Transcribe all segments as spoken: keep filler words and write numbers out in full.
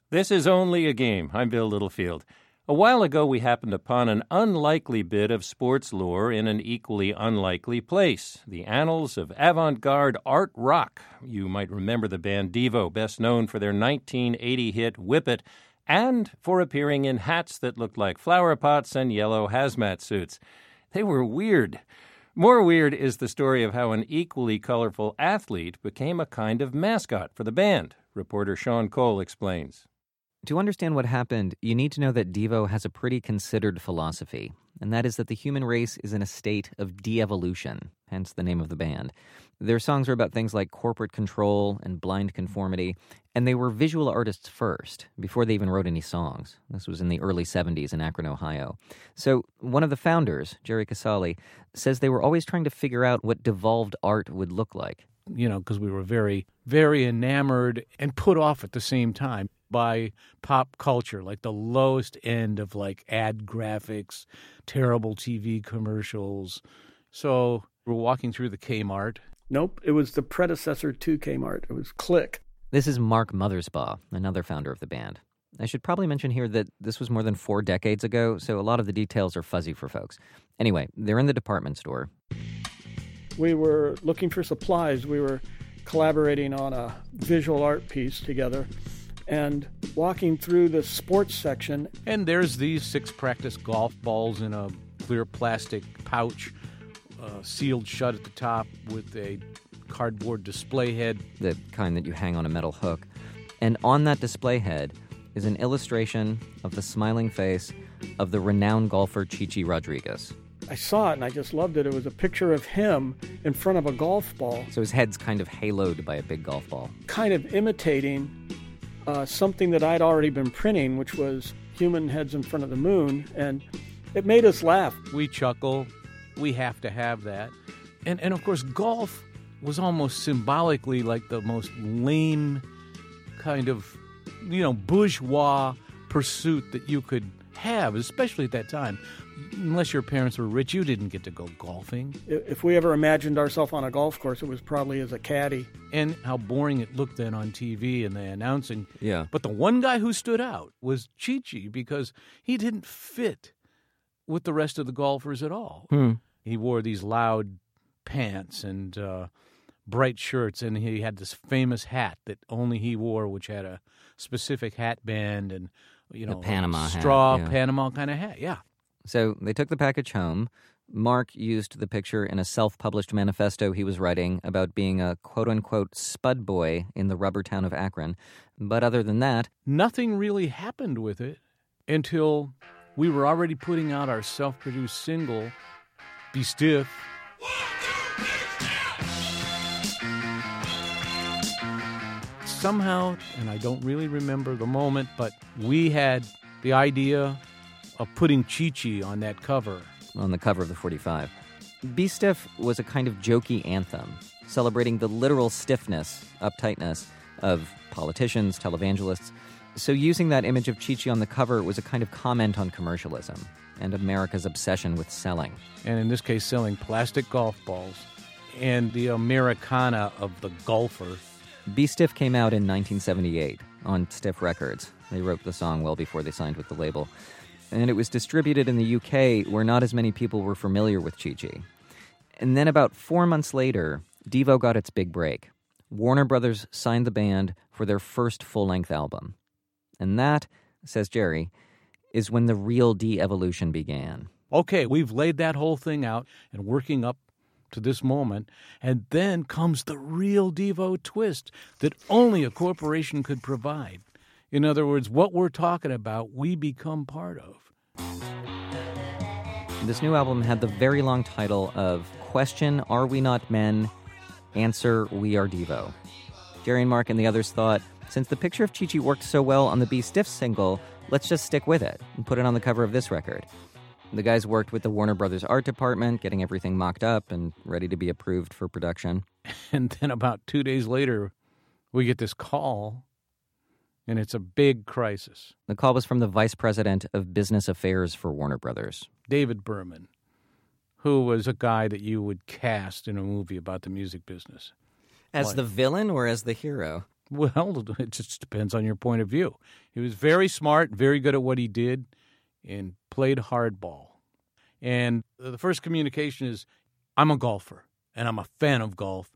This is Only a Game. I'm Bill Littlefield. A while ago, we happened upon an unlikely bit of sports lore in an equally unlikely place, the annals of avant-garde art rock. You might remember the band Devo, best known for their nineteen eighty hit Whip It, and for appearing in hats that looked like flower pots and yellow hazmat suits. They were weird. More weird is the story of how an equally colorful athlete became a kind of mascot for the band. Reporter Sean Cole explains. To understand what happened, you need to know that Devo has a pretty considered philosophy, and that is that the human race is in a state of de-evolution, hence the name of the band. Their songs are about things like corporate control and blind conformity, and they were visual artists first, before they even wrote any songs. This was in the early seventies in Akron, Ohio. So one of the founders, Jerry Casale, says they were always trying to figure out what devolved art would look like. You know, because we were very, very enamored and put off at the same time by pop culture, like the lowest end of like ad graphics, terrible T V commercials. So we're walking through the Kmart. Nope, it was the predecessor to Kmart. It was Click. This is Mark Mothersbaugh, another founder of the band. I should probably mention here that this was more than four decades ago, so a lot of the details are fuzzy for folks. Anyway, they're in the department store. We were looking for supplies. We were collaborating on a visual art piece together and walking through the sports section. And there's these six practice golf balls in a clear plastic pouch, uh, sealed shut at the top with a cardboard display head. The kind that you hang on a metal hook. And on that display head is an illustration of the smiling face of the renowned golfer Chichi Rodriguez. I saw it and I just loved it. It was a picture of him in front of a golf ball. So his head's kind of haloed by a big golf ball. Kind of imitating uh, something that I'd already been printing, which was human heads in front of the moon. And it made us laugh. We chuckle. We have to have that. And, and of course, golf was almost symbolically like the most lame kind of, you know, bourgeois pursuit that you could have, especially at that time. Unless your parents were rich, you didn't get to go golfing. If we ever imagined ourselves on a golf course, it was probably as a caddy. And how boring it looked then on T V and the announcing. Yeah. But the one guy who stood out was Chichi because he didn't fit with the rest of the golfers at all. Hmm. He wore these loud pants and uh, bright shirts, and he had this famous hat that only he wore, which had a specific hat band and, you know, the Panama straw hat, yeah. Panama kind of hat, yeah. So they took the package home. Mark used the picture in a self-published manifesto he was writing about being a quote-unquote spud boy in the rubber town of Akron. But other than that, nothing really happened with it until we were already putting out our self-produced single, Be Stiff. Somehow, and I don't really remember the moment, but we had the idea of putting Chichi on that cover. On the cover of the forty-five. Be Stiff was a kind of jokey anthem, celebrating the literal stiffness, uptightness of politicians, televangelists. So using that image of Chichi on the cover was a kind of comment on commercialism and America's obsession with selling. And in this case, selling plastic golf balls and the Americana of the golfer. Be Stiff came out in nineteen seventy-eight on Stiff Records. They wrote the song well before they signed with the label. And it was distributed in the U K, where not as many people were familiar with Chichi. And then about four months later, Devo got its big break. Warner Brothers signed the band for their first full-length album. And that, says Jerry, is when the real de-evolution began. Okay, we've laid that whole thing out and working up to this moment, and then comes the real Devo twist that only a corporation could provide. In other words, what we're talking about, we become part of. This new album had the very long title of Question, Are We Not Men? Answer, We Are Devo. Jerry and Mark and the others thought, since the picture of Chichi worked so well on the Be Stiff single, let's just stick with it and put it on the cover of this record. The guys worked with the Warner Brothers art department, getting everything mocked up and ready to be approved for production. And then about two days later, we get this call, and it's a big crisis. The call was from the vice president of business affairs for Warner Brothers, David Berman, who was a guy that you would cast in a movie about the music business. As like, the villain or as the hero? Well, it just depends on your point of view. He was very smart, very good at what he did, and played hardball. And the first communication is, I'm a golfer, and I'm a fan of golf,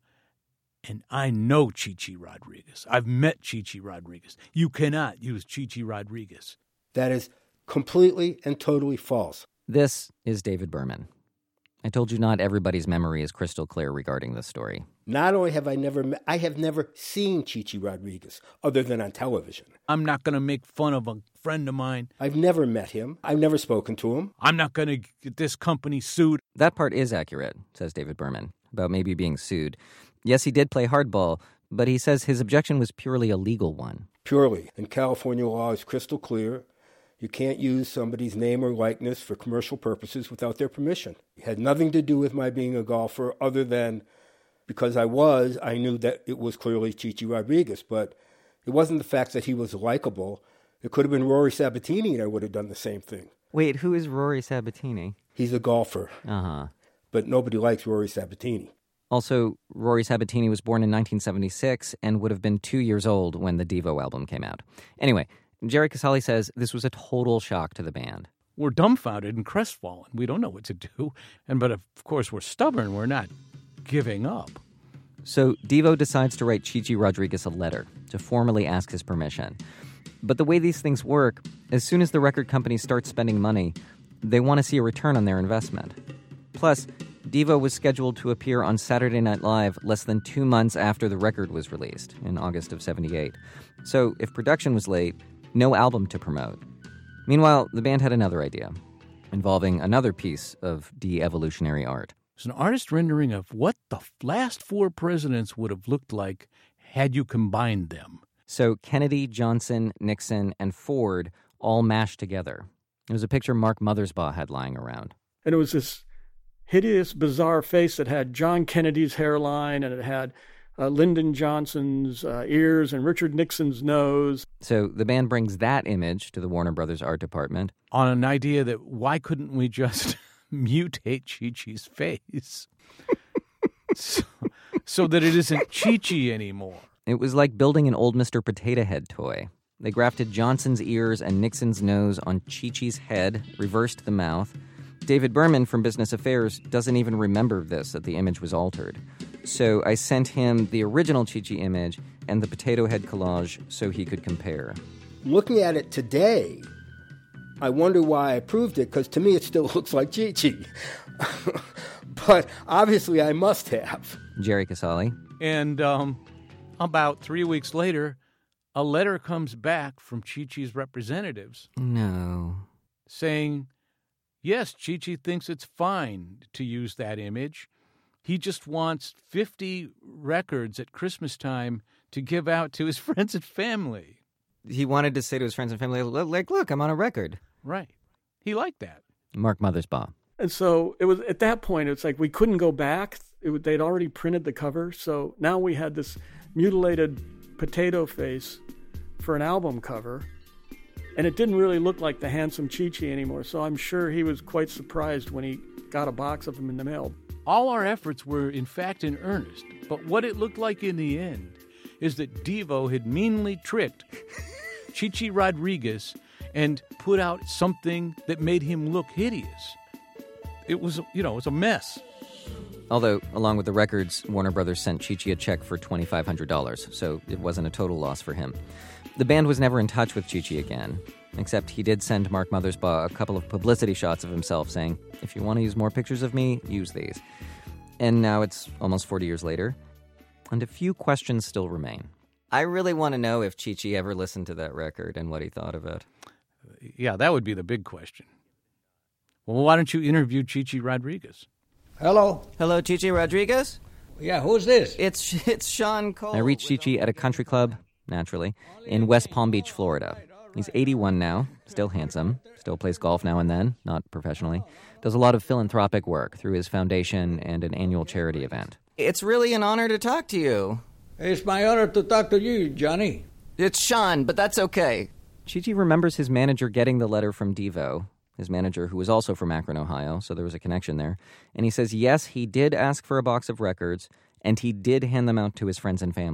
and I know Chichi Rodriguez. I've met Chichi Rodriguez. You cannot use Chichi Rodriguez. That is completely and totally false. This is David Berman. I told you not everybody's memory is crystal clear regarding this story. Not only have I never met, I have never seen Chichi Rodriguez other than on television. I'm not going to make fun of a friend of mine. I've never met him. I've never spoken to him. I'm not going to get this company sued. That part is accurate, says David Berman, about maybe being sued. Yes, he did play hardball, but he says his objection was purely a legal one. Purely. And California law is crystal clear. You can't use somebody's name or likeness for commercial purposes without their permission. It had nothing to do with my being a golfer other than because I was, I knew that it was clearly Chichi Rodriguez. But it wasn't the fact that he was likable. It could have been Rory Sabatini, and I would have done the same thing. Wait, who is Rory Sabatini? He's a golfer. Uh-huh. But nobody likes Rory Sabatini. Also, Rory Sabatini was born in nineteen seventy-six and would have been two years old when the Devo album came out. Anyway, Jerry Casale says this was a total shock to the band. We're dumbfounded and crestfallen. We don't know what to do. And but of course, we're stubborn. We're not giving up. So Devo decides to write Chichi Rodriguez a letter to formally ask his permission. But the way these things work, as soon as the record company starts spending money, they want to see a return on their investment. Plus, Devo was scheduled to appear on Saturday Night Live less than two months after the record was released, in August of seventy-eight. So if production was late, no album to promote. Meanwhile, the band had another idea, involving another piece of de-evolutionary art. It's an artist rendering of what the last four presidents would have looked like had you combined them. So Kennedy, Johnson, Nixon, and Ford all mashed together. It was a picture Mark Mothersbaugh had lying around. And it was this hideous, bizarre face that had John Kennedy's hairline, and it had uh, Lyndon Johnson's uh, ears and Richard Nixon's nose. So the band brings that image to the Warner Brothers art department. On an idea that why couldn't we just mutate Chi-Chi's face so, so that it isn't Chi-Chi anymore? It was like building an old Mister Potato Head toy. They grafted Johnson's ears and Nixon's nose on Chi-Chi's head, reversed the mouth. David Berman from Business Affairs doesn't even remember this, that the image was altered. So I sent him the original Chi-Chi image and the potato head collage so he could compare. Looking at it today, I wonder why I approved it, because to me it still looks like Chi-Chi. But obviously I must have. Jerry Casale. And um, about three weeks later, a letter comes back from Chi-Chi's representatives. No. Saying, yes, Chi-Chi thinks it's fine to use that image. He just wants fifty records at Christmas time to give out to his friends and family. He wanted to say to his friends and family, like, look, I'm on a record. Right. He liked that. Mark Mothersbaugh. And so it was at that point, it's like we couldn't go back. It, they'd already printed the cover. So now we had this mutilated potato face for an album cover. And it didn't really look like the handsome Chi-Chi anymore. So I'm sure he was quite surprised when he got a box of them in the mail. All our efforts were, in fact, in earnest. But what it looked like in the end is that Devo had meanly tricked Chichi Rodriguez and put out something that made him look hideous. It was, you know, it was a mess. Although, along with the records, Warner Brothers sent Chi-Chi a check for twenty-five hundred dollars, so it wasn't a total loss for him. The band was never in touch with Chi-Chi again, except he did send Mark Mothersbaugh a couple of publicity shots of himself saying, if you want to use more pictures of me, use these. And now it's almost forty years later, and a few questions still remain. I really want to know if Chi-Chi ever listened to that record and what he thought of it. Yeah, that would be the big question. Well, why don't you interview Chichi Rodriguez? Hello? Hello, Chichi Rodriguez? Yeah, who's this? It's it's Sean Cole. I reached Chi-Chi at a country club, naturally, in West Palm Beach, Florida. He's eighty-one now, still handsome, still plays golf now and then, not professionally. Does a lot of philanthropic work through his foundation and an annual charity event. It's really an honor to talk to you. It's my honor to talk to you, Johnny. It's Sean, but that's okay. Chi-Chi remembers his manager getting the letter from Devo, his manager who was also from Akron, Ohio, so there was a connection there. And he says, yes, he did ask for a box of records, and he did hand them out to his friends and family.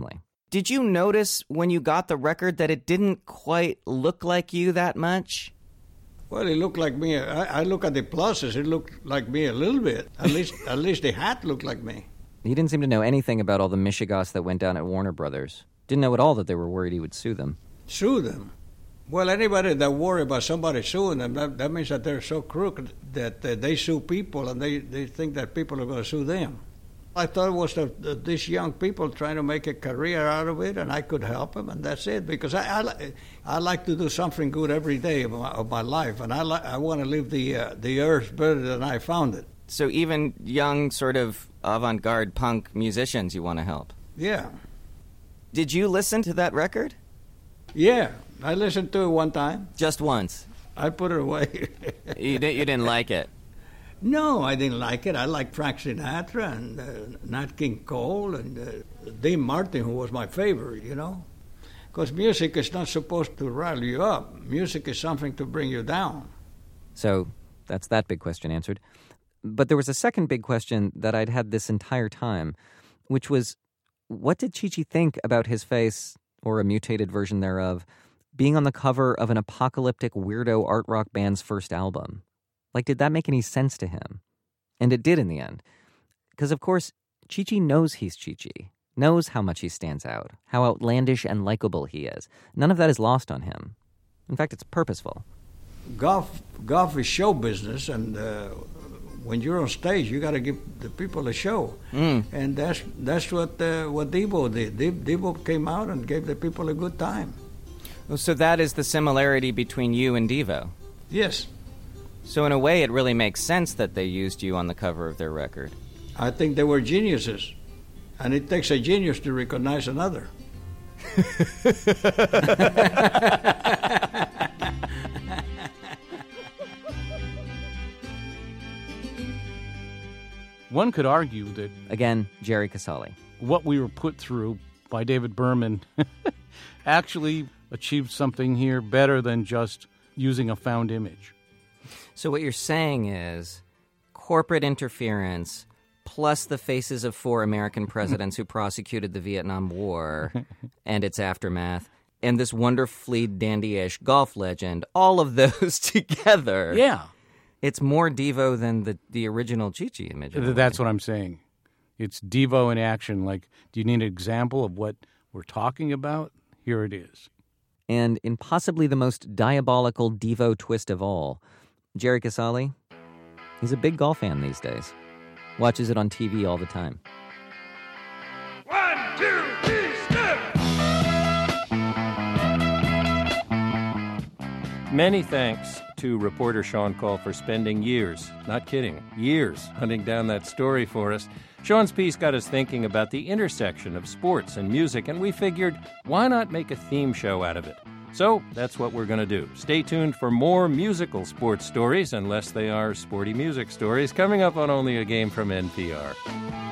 Did you notice when you got the record that it didn't quite look like you that much? Well, it looked like me. I, I look at the pluses. It looked like me a little bit. At least, at least the hat looked like me. He didn't seem to know anything about all the mishigas that went down at Warner Brothers. Didn't know at all that they were worried he would sue them. Sue them? Well, anybody that worry about somebody suing them, that, that means that they're so crooked that uh, they sue people and they, they think that people are going to sue them. I thought it was the, the, these young people trying to make a career out of it, and I could help them, and that's it. Because I, I, I like to do something good every day of my, of my life, and I, li- I want to leave the, uh, the earth better than I found it. So even young sort of avant-garde punk musicians you want to help? Yeah. Did you listen to that record? Yeah, I listened to it one time. Just once? I put it away. you, di- you didn't like it? No, I didn't like it. I liked Frank Sinatra and uh, Nat King Cole and uh, Dean Martin, who was my favorite, you know. Because music is not supposed to rile you up. Music is something to bring you down. So that's that big question answered. But there was a second big question that I'd had this entire time, which was, what did Chi Chi think about his face, or a mutated version thereof, being on the cover of an apocalyptic weirdo art rock band's first album? Like, did that make any sense to him? And it did in the end. Because, of course, Chi Chi knows he's Chi Chi, knows how much he stands out, how outlandish and likable he is. None of that is lost on him. In fact, it's purposeful. Golf, golf is show business, and uh, when you're on stage, you got to give the people a show. Mm. And that's that's what uh, what Devo did. De- Devo came out and gave the people a good time. Well, so that is the similarity between you and Devo? Yes. So in a way, it really makes sense that they used you on the cover of their record. I think they were geniuses, and it takes a genius to recognize another. One could argue that Again, Jerry Casale. what we were put through by David Berman actually achieved something here better than just using a found image. So what you're saying is corporate interference plus the faces of four American presidents who prosecuted the Vietnam War and its aftermath, and this wonderfully dandy-ish golf legend, all of those together. Yeah. It's more Devo than the, the original Chi Chi image. Th- That's what I'm saying. It's Devo in action. Like, do you need an example of what we're talking about? Here it is. And in possibly the most diabolical Devo twist of all, Jerry Casale, he's a big golf fan these days. Watches it on T V all the time. One, two, three, step! Many thanks to reporter Sean Call for spending years, not kidding, years, hunting down that story for us. Sean's piece got us thinking about the intersection of sports and music, and we figured, why not make a theme show out of it? So that's what we're going to do. Stay tuned for more musical sports stories, unless they are sporty music stories, coming up on Only a Game from N P R.